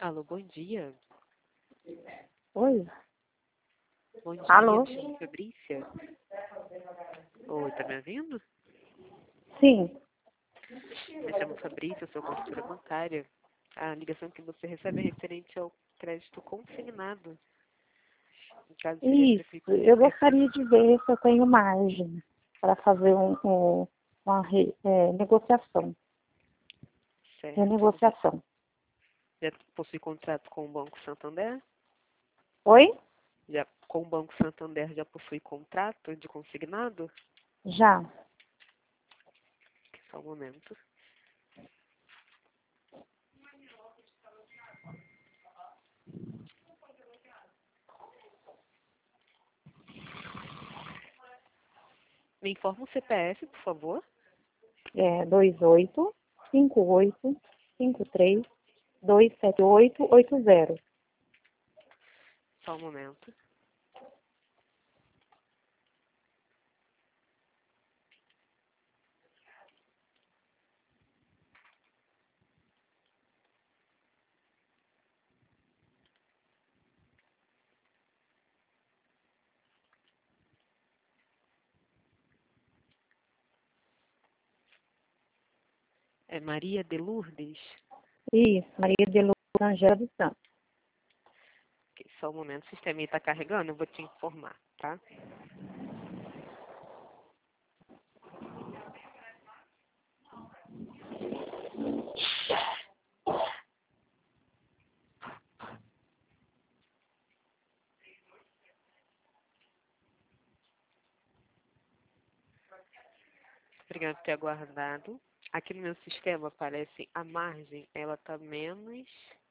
Alô, bom dia. Oi? Bom dia, Alô? me chamo Fabrícia. Oi, tá me ouvindo? Sim. Me chamo Fabrícia, eu sou consultora bancária. A ligação que você recebe é referente ao crédito consignado. No caso, seria para Isso. Eu gostaria de ver se eu tenho margem para fazer uma negociação. certo. Renegociação. Já possui contrato com o Banco Santander? Oi? Com o Banco Santander já possui contrato de consignado? Já. Só um momento. Me informa o CPF, por favor. 285853278880. Só um momento. É Maria de Lourdes? Isso. Maria de Lourdes Angela dos Santos. Ok, só um momento, o sistema está carregando, eu vou te informar, tá? Obrigada por ter aguardado. Aqui no meu sistema aparece a margem, ela está menos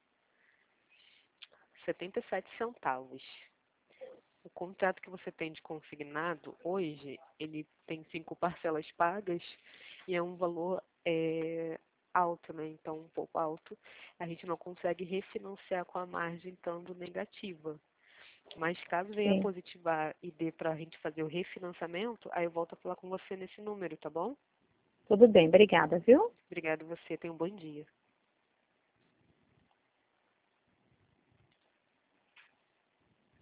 77 centavos. O contrato que você tem de consignado hoje, ele tem 5 parcelas pagas e é um valor alto, né? Então, um pouco alto. A gente não consegue refinanciar com a margem estando negativa. Mas caso venha Sim. positivar e dê para a gente fazer o refinanciamento, aí eu volto a falar com você nesse número, tá bom? Tudo bem. Obrigada, viu? Obrigada a você, tenha um bom dia.